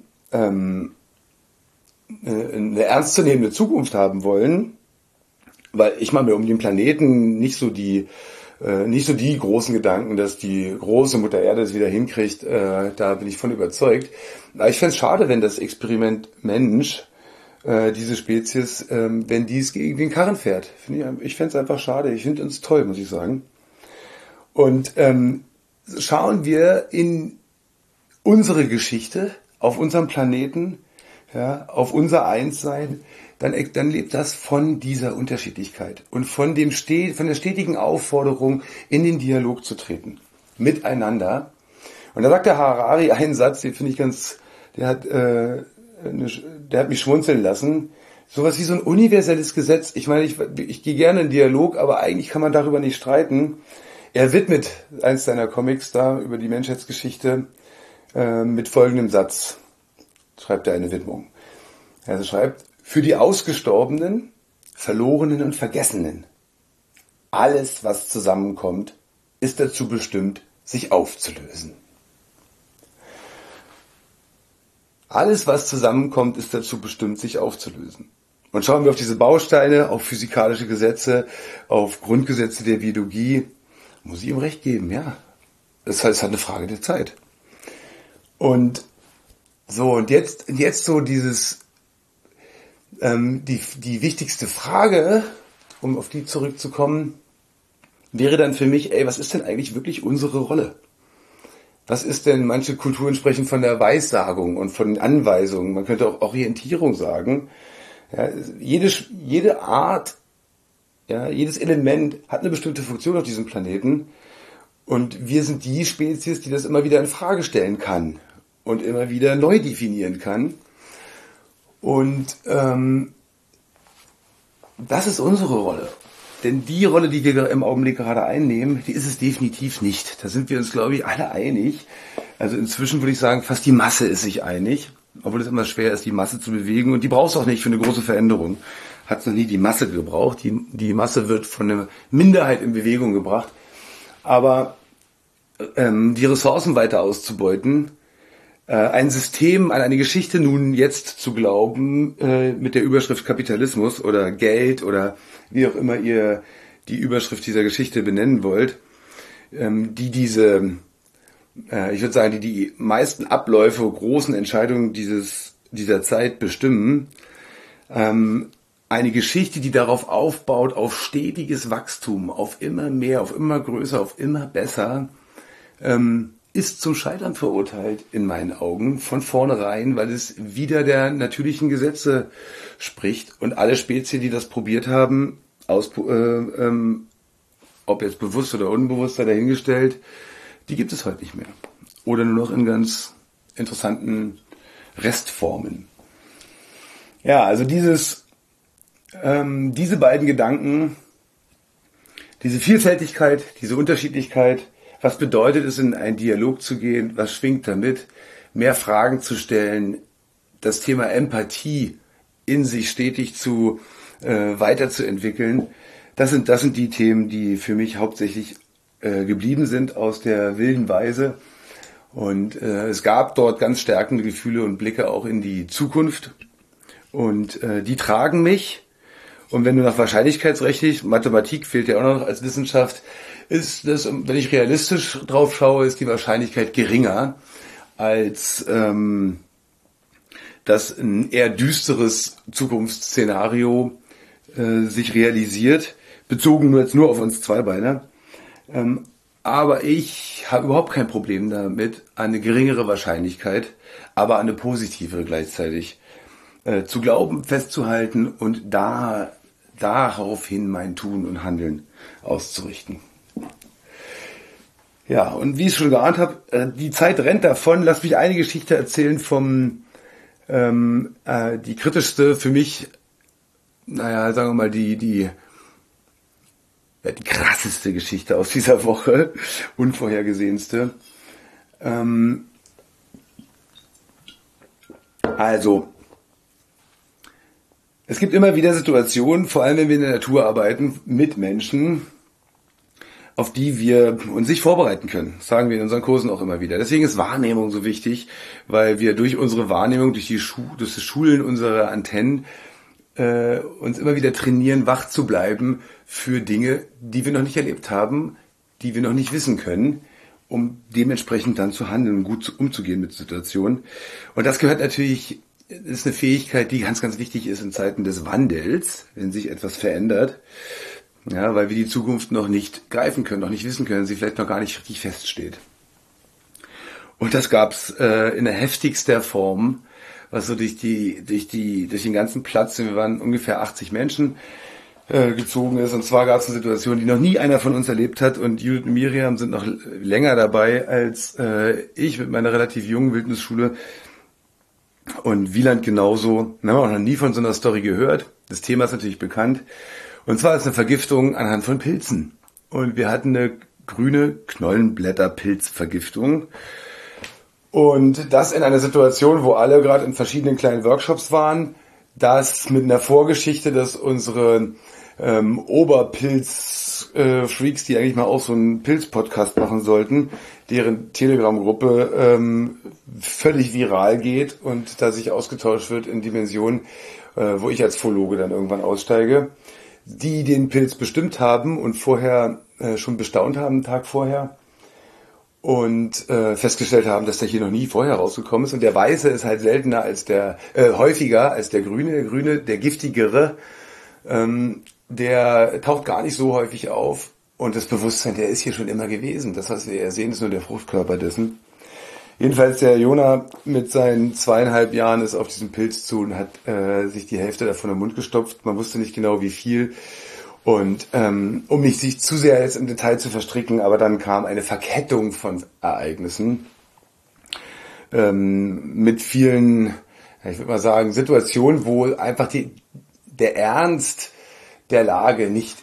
ernstzunehmende Zukunft haben wollen, weil ich mache mir um den Planeten nicht so die großen Gedanken, dass die große Mutter Erde es wieder hinkriegt, da bin ich von überzeugt. Aber ich fände es schade, wenn das Experiment Mensch, diese Spezies, wenn die es gegen den Karren fährt. Ich fände es einfach schade. Ich finde uns toll, muss ich sagen. Und schauen wir in unsere Geschichte, auf unserem Planeten, ja, auf unser Einssein, dann lebt das von dieser Unterschiedlichkeit und von der stetigen Aufforderung, in den Dialog zu treten, miteinander. Und da sagt der Harari einen Satz, den finde ich der hat mich schmunzeln lassen. Sowas wie so ein universelles Gesetz. Ich meine, ich gehe gerne in Dialog, aber eigentlich kann man darüber nicht streiten. Er widmet eins seiner Comics da über die Menschheitsgeschichte mit folgendem Satz. Schreibt er eine Widmung. Er schreibt: Für die Ausgestorbenen, Verlorenen und Vergessenen. Alles, was zusammenkommt, ist dazu bestimmt, sich aufzulösen. Alles, was zusammenkommt, ist dazu bestimmt, sich aufzulösen. Und schauen wir auf diese Bausteine, auf physikalische Gesetze, auf Grundgesetze der Biologie, muss ich ihm recht geben, ja. Das heißt, es ist halt eine Frage der Zeit. Und jetzt so dieses, die wichtigste Frage, um auf die zurückzukommen, wäre dann für mich, was ist denn eigentlich wirklich unsere Rolle? Was ist denn, manche Kulturen sprechen von der Weissagung und von Anweisungen, man könnte auch Orientierung sagen. Ja, jede Art, ja, jedes Element hat eine bestimmte Funktion auf diesem Planeten und wir sind die Spezies, die das immer wieder in Frage stellen kann und immer wieder neu definieren kann. Und das ist unsere Rolle. Denn die Rolle, die wir im Augenblick gerade einnehmen, die ist es definitiv nicht. Da sind wir uns, glaube ich, alle einig. Also inzwischen würde ich sagen, fast die Masse ist sich einig. Obwohl es immer schwer ist, die Masse zu bewegen. Und die braucht es auch nicht für eine große Veränderung. Hat es noch nie die Masse gebraucht. Die Masse wird von einer Minderheit in Bewegung gebracht. Aber die Ressourcen weiter auszubeuten, ein System, an eine Geschichte nun jetzt zu glauben, mit der Überschrift Kapitalismus oder Geld oder wie auch immer ihr die Überschrift dieser Geschichte benennen wollt, ich würde sagen, die meisten Abläufe, großen Entscheidungen dieser Zeit bestimmen, eine Geschichte, die darauf aufbaut, auf stetiges Wachstum, auf immer mehr, auf immer größer, auf immer besser, ist zum Scheitern verurteilt in meinen Augen von vornherein, weil es wider der natürlichen Gesetze spricht und alle Spezien, die das probiert haben, ob jetzt bewusst oder unbewusst dahingestellt, die gibt es heute nicht mehr. Oder nur noch in ganz interessanten Restformen. Ja, also diese beiden Gedanken, diese Vielfältigkeit, diese Unterschiedlichkeit, was bedeutet es, in einen Dialog zu gehen? Was schwingt damit? Mehr Fragen zu stellen, das Thema Empathie in sich stetig weiterzuentwickeln. Das sind die Themen, die für mich hauptsächlich geblieben sind aus der wilden Weise. Und es gab dort ganz stärkende Gefühle und Blicke auch in die Zukunft. Und die tragen mich. Und wenn du nach wahrscheinlichkeitsrechtlich, Mathematik fehlt ja auch noch als Wissenschaft, ist das, wenn ich realistisch drauf schaue, ist die Wahrscheinlichkeit geringer, als dass ein eher düsteres Zukunftsszenario sich realisiert, bezogen jetzt nur auf uns Zweibeiner. Aber ich habe überhaupt kein Problem damit, eine geringere Wahrscheinlichkeit, aber eine positivere gleichzeitig zu glauben, festzuhalten und daraufhin mein Tun und Handeln auszurichten. Ja, und wie ich es schon geahnt habe, die Zeit rennt davon. Lass mich eine Geschichte erzählen die kritischste für mich, sagen wir mal, die krasseste Geschichte aus dieser Woche, unvorhergesehenste. Es gibt immer wieder Situationen, vor allem wenn wir in der Natur arbeiten, mit Menschen, auf die wir uns nicht vorbereiten können. Das sagen wir in unseren Kursen auch immer wieder. Deswegen ist Wahrnehmung so wichtig, weil wir durch unsere Wahrnehmung, durch das Schulen unserer Antennen uns immer wieder trainieren, wach zu bleiben für Dinge, die wir noch nicht erlebt haben, die wir noch nicht wissen können, um dementsprechend dann zu handeln und gut umzugehen mit Situationen. Und das gehört natürlich, ist eine Fähigkeit, die ganz, ganz wichtig ist in Zeiten des Wandels, wenn sich etwas verändert. Ja, weil wir die Zukunft noch nicht greifen können, noch nicht wissen können, sie vielleicht noch gar nicht richtig feststeht. Und das gab's in der heftigster Form, was so durch den ganzen Platz, wir waren ungefähr 80 Menschen, gezogen ist. Und zwar gab es eine Situation, die noch nie einer von uns erlebt hat. Und Judith und Miriam sind noch länger dabei als ich mit meiner relativ jungen Wildnisschule. Und Wieland genauso. Wir haben auch noch nie von so einer Story gehört. Das Thema ist natürlich bekannt. Und zwar ist eine Vergiftung anhand von Pilzen. Und wir hatten eine grüne Knollenblätterpilzvergiftung. Und das in einer Situation, wo alle gerade in verschiedenen kleinen Workshops waren. Das mit einer Vorgeschichte, dass unsere Oberpilz-Freaks, die eigentlich mal auch so einen Pilz-Podcast machen sollten, deren Telegram-Gruppe völlig viral geht und da sich ausgetauscht wird in Dimensionen, wo ich als Phologe dann irgendwann aussteige, die den Pilz bestimmt haben und vorher schon bestaunt haben, einen Tag vorher, und festgestellt haben, dass der hier noch nie vorher rausgekommen ist. Und der Weiße ist halt seltener als häufiger als der Grüne. Der Grüne, der giftigere, der taucht gar nicht so häufig auf. Und das Bewusstsein, der ist hier schon immer gewesen. Das, was wir sehen, ist nur der Fruchtkörper dessen. Jedenfalls der Jonah mit seinen 2,5 Jahren ist auf diesen Pilz zu und hat sich die Hälfte davon im Mund gestopft. Man wusste nicht genau, wie viel. Und um nicht sich zu sehr jetzt im Detail zu verstricken, aber dann kam eine Verkettung von Ereignissen mit vielen, ich würde mal sagen, Situationen, wo einfach der Ernst der Lage nicht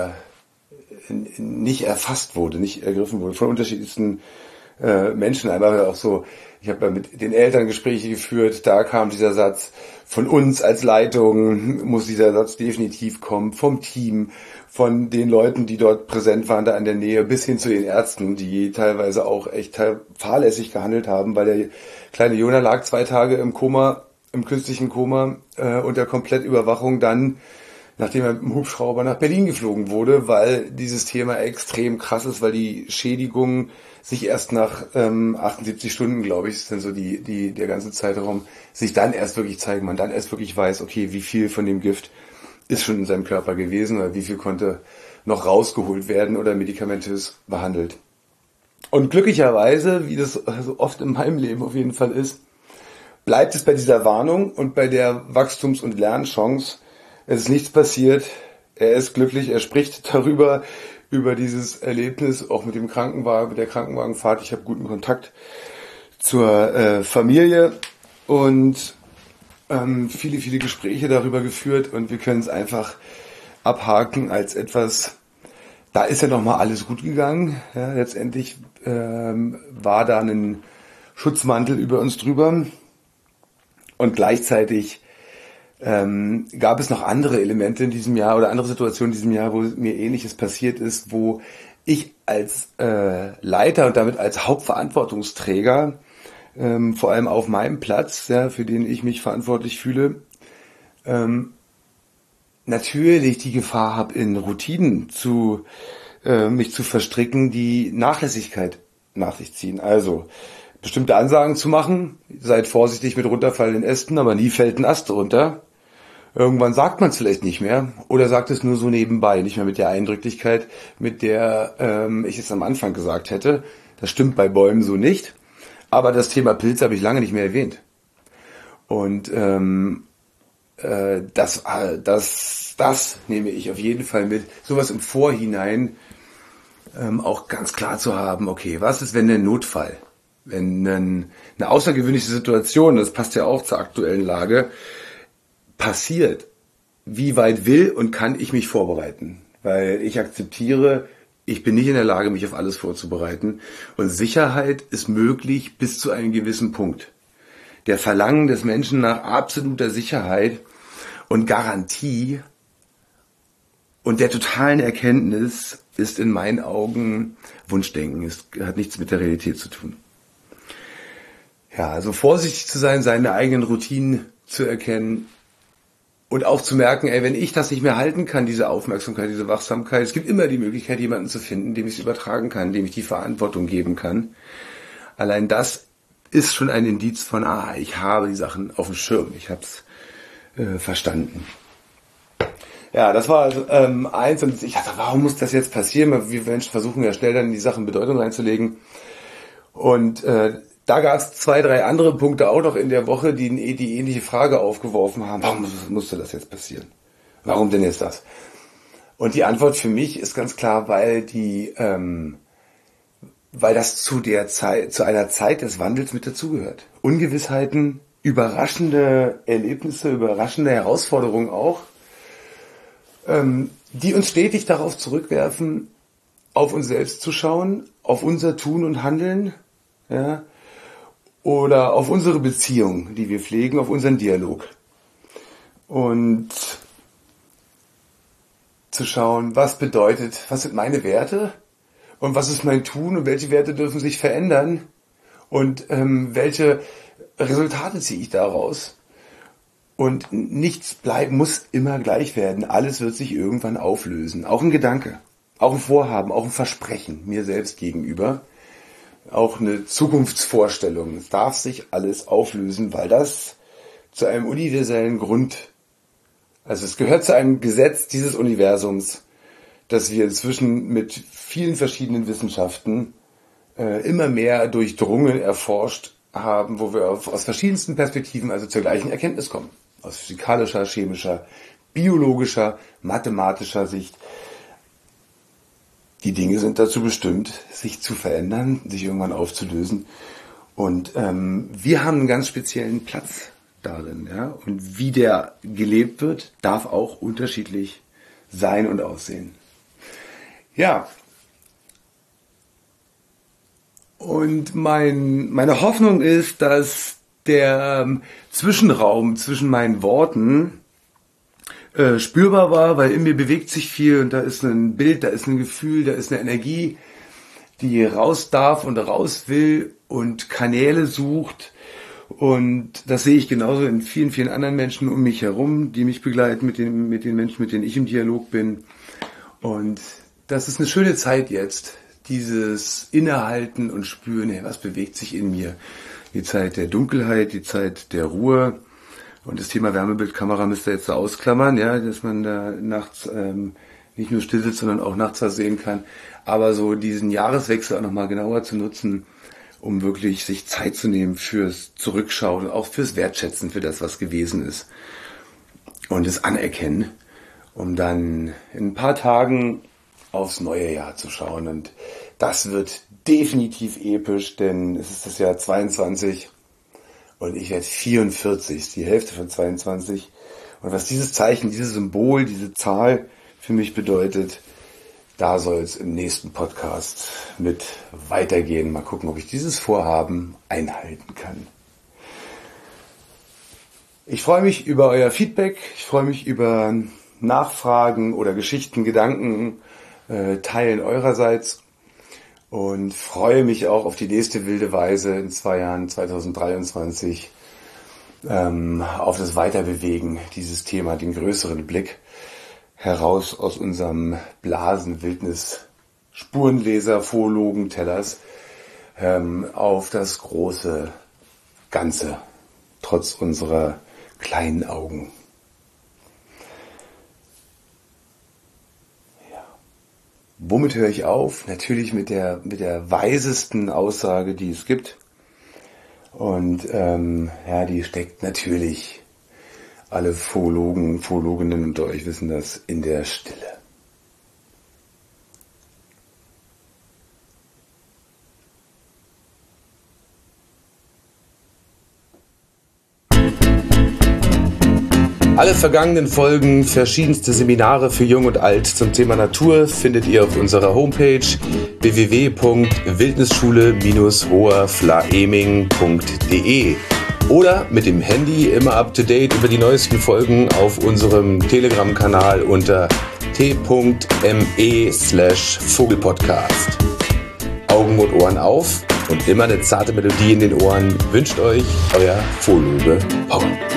erfasst wurde, nicht ergriffen wurde von unterschiedlichsten Menschen. Einmal auch so, ich habe mit den Eltern Gespräche geführt, da kam dieser Satz, von uns als Leitung muss dieser Satz definitiv kommen, vom Team, von den Leuten, die dort präsent waren, da in der Nähe, bis hin zu den Ärzten, die teilweise auch echt fahrlässig gehandelt haben, weil der kleine Jonah lag 2 Tage im Koma, im künstlichen Koma, unter Komplettüberwachung dann, nachdem er mit dem Hubschrauber nach Berlin geflogen wurde, weil dieses Thema extrem krass ist, weil die Schädigungen sich erst nach 78 Stunden, glaube ich, ist dann so der ganze Zeitraum, sich dann erst wirklich zeigen, man dann erst wirklich weiß, okay, wie viel von dem Gift ist schon in seinem Körper gewesen oder wie viel konnte noch rausgeholt werden oder medikamentös behandelt. Und glücklicherweise, wie das so oft in meinem Leben auf jeden Fall ist, bleibt es bei dieser Warnung und bei der Wachstums- und Lernchance. Es ist nichts passiert, er ist glücklich, er spricht darüber, über dieses Erlebnis, auch mit dem Krankenwagen, mit der Krankenwagenfahrt. Ich habe guten Kontakt zur Familie und viele, viele Gespräche darüber geführt und wir können es einfach abhaken als etwas, da ist ja nochmal alles gut gegangen. Ja, letztendlich war da ein Schutzmantel über uns drüber und gleichzeitig gab es noch andere Elemente in diesem Jahr oder andere Situationen in diesem Jahr, wo mir Ähnliches passiert ist, wo ich als Leiter und damit als Hauptverantwortungsträger, vor allem auf meinem Platz, ja, für den ich mich verantwortlich fühle, natürlich die Gefahr habe, in Routinen mich zu verstricken, die Nachlässigkeit nach sich ziehen. Also bestimmte Ansagen zu machen, seid vorsichtig mit runterfallenden Ästen, aber nie fällt ein Ast runter. Irgendwann sagt man es vielleicht nicht mehr oder sagt es nur so nebenbei, nicht mehr mit der Eindrücklichkeit, mit der ich es am Anfang gesagt hätte. Das stimmt bei Bäumen so nicht, aber das Thema Pilz habe ich lange nicht mehr erwähnt. Und das nehme ich auf jeden Fall mit, sowas im Vorhinein auch ganz klar zu haben, okay, was ist, wenn der Notfall, wenn eine außergewöhnliche Situation, das passt ja auch zur aktuellen Lage, passiert, wie weit will und kann ich mich vorbereiten? Weil ich akzeptiere, ich bin nicht in der Lage, mich auf alles vorzubereiten. Und Sicherheit ist möglich bis zu einem gewissen Punkt. Der Verlangen des Menschen nach absoluter Sicherheit und Garantie und der totalen Erkenntnis ist in meinen Augen Wunschdenken. Es hat nichts mit der Realität zu tun. Ja, also vorsichtig zu sein, seine eigenen Routinen zu erkennen, und auch zu merken, wenn ich das nicht mehr halten kann, diese Aufmerksamkeit, diese Wachsamkeit, es gibt immer die Möglichkeit, jemanden zu finden, dem ich es übertragen kann, dem ich die Verantwortung geben kann. Allein das ist schon ein Indiz von, ich habe die Sachen auf dem Schirm, ich habe es verstanden. Ja, das war also, eins und ich dachte, warum muss das jetzt passieren? Wir Menschen versuchen ja schnell dann in die Sachen Bedeutung reinzulegen. Und da gab es 2, 3 andere Punkte auch noch in der Woche, die ähnliche Frage aufgeworfen haben. Warum musste das jetzt passieren? Warum denn jetzt das? Und die Antwort für mich ist ganz klar, weil das zu einer Zeit des Wandels mit dazugehört. Ungewissheiten, überraschende Erlebnisse, überraschende Herausforderungen auch, die uns stetig darauf zurückwerfen, auf uns selbst zu schauen, auf unser Tun und Handeln, ja, oder auf unsere Beziehung, die wir pflegen, auf unseren Dialog. Und zu schauen, was sind meine Werte Und was ist mein Tun und welche Werte dürfen sich verändern? Und welche Resultate ziehe ich daraus? Und nichts muss immer gleich werden. Alles wird sich irgendwann auflösen. Auch ein Gedanke, auch ein Vorhaben, auch ein Versprechen mir selbst gegenüber. Auch eine Zukunftsvorstellung. Es darf sich alles auflösen, weil das zu einem universellen also es gehört zu einem Gesetz dieses Universums, dass wir inzwischen mit vielen verschiedenen Wissenschaften immer mehr durchdrungen, erforscht haben, wo wir aus verschiedensten Perspektiven also zur gleichen Erkenntnis kommen. Aus physikalischer, chemischer, biologischer, mathematischer Sicht. Die Dinge sind dazu bestimmt, sich zu verändern, sich irgendwann aufzulösen. Und wir haben einen ganz speziellen Platz darin. Ja? Und wie der gelebt wird, darf auch unterschiedlich sein und aussehen. Ja. Und meine Hoffnung ist, dass der Zwischenraum zwischen meinen Worten spürbar war, weil in mir bewegt sich viel und da ist ein Bild, da ist ein Gefühl, da ist eine Energie, die raus darf und raus will und Kanäle sucht. Und das sehe ich genauso in vielen, vielen anderen Menschen um mich herum, die mich begleiten, mit den Menschen, mit denen ich im Dialog bin. Und das ist eine schöne Zeit jetzt, dieses Innehalten und Spüren, hey, was bewegt sich in mir? Die Zeit der Dunkelheit, die Zeit der Ruhe. Und das Thema Wärmebildkamera müsst ihr jetzt so ausklammern, ja, dass man da nachts nicht nur still sitzt, sondern auch nachts was sehen kann. Aber so diesen Jahreswechsel auch nochmal genauer zu nutzen, um wirklich sich Zeit zu nehmen fürs Zurückschauen, auch fürs Wertschätzen, für das, was gewesen ist. Und das Anerkennen, um dann in ein paar Tagen aufs neue Jahr zu schauen. Und das wird definitiv episch, denn es ist das Jahr 22 und ich werde 44, die Hälfte von 22. Und was dieses Zeichen, dieses Symbol, diese Zahl für mich bedeutet, da soll es im nächsten Podcast mit weitergehen. Mal gucken, ob ich dieses Vorhaben einhalten kann. Ich freue mich über euer Feedback. Ich freue mich über Nachfragen oder Geschichten, Gedanken, Teilen eurerseits. Und freue mich auch auf die nächste wilde Weise in 2 Jahren, 2023, auf das Weiterbewegen dieses Thema, den größeren Blick heraus aus unserem Blasenwildnis-Spurenleser, Phologen, Tellers, auf das große Ganze, trotz unserer kleinen Augen. Ja. Womit höre ich auf? Natürlich mit der weisesten Aussage, die es gibt. Und die steckt natürlich, alle Phologinnen unter euch wissen das, in der Stille. Alle vergangenen Folgen, verschiedenste Seminare für Jung und Alt zum Thema Natur findet ihr auf unserer Homepage www.wildnisschule-hoherflaeming.de oder mit dem Handy immer up to date über die neuesten Folgen auf unserem Telegram-Kanal unter t.me/Vogelpodcast. Augen und Ohren auf und immer eine zarte Melodie in den Ohren wünscht euch euer Phologe Paul.